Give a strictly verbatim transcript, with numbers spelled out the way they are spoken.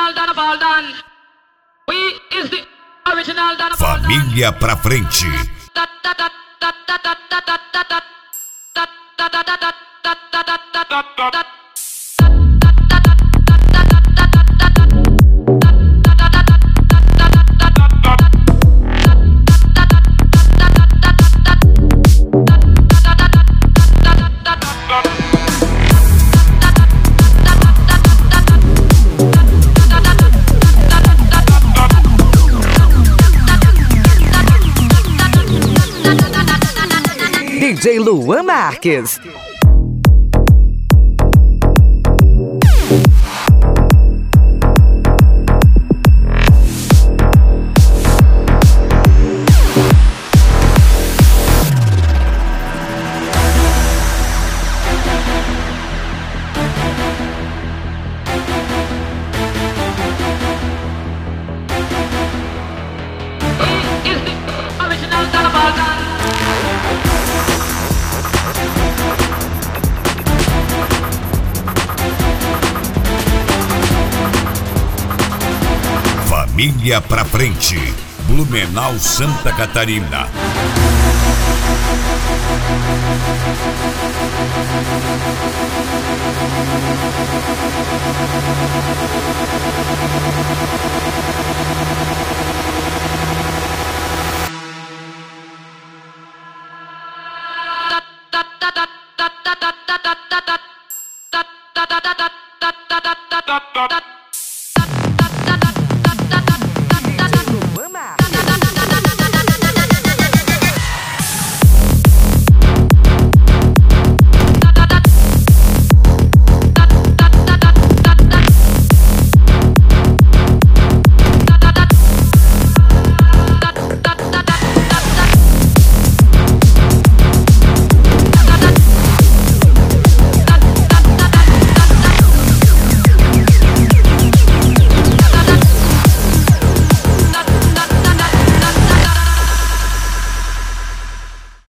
original Dana Baldan. We is the original Dana Baldan. Família pra frente. D J Luan Marques. Is the original Dana Baldan. Família pra frente. Blumenau, Santa Catarina. Da da da da da da da da da da da da da da da da da da da